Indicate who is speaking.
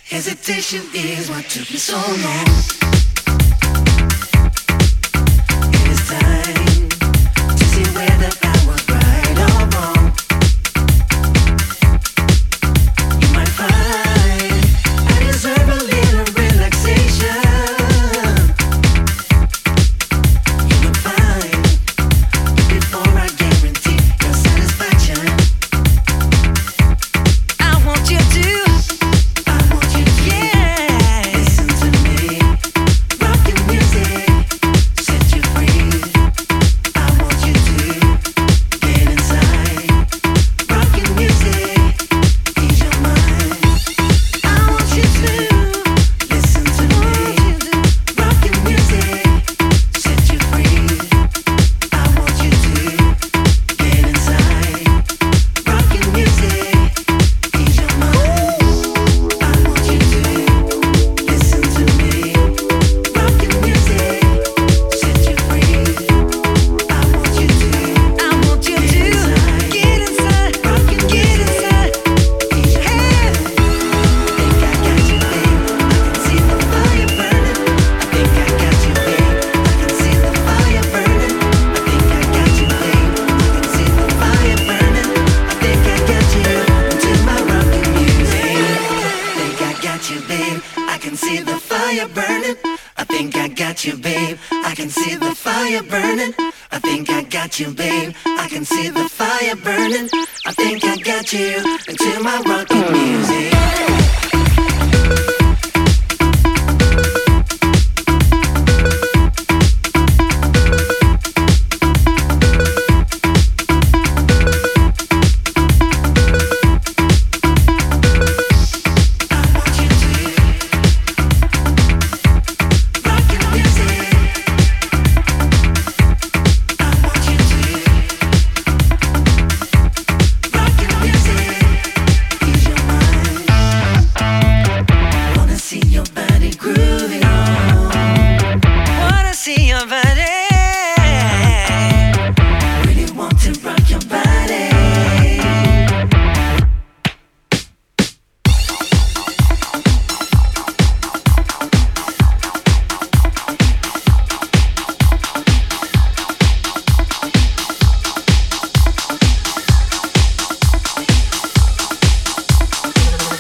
Speaker 1: Hesitation is what took me so long. It is time to see whether I was right or wrong. You might find I deserve a little relaxation. You will find before I guarantee your satisfaction. I want you to you, babe. I can see the fire burning. I think I got you, babe. I can see the fire burning. I think I got you into my rocking music.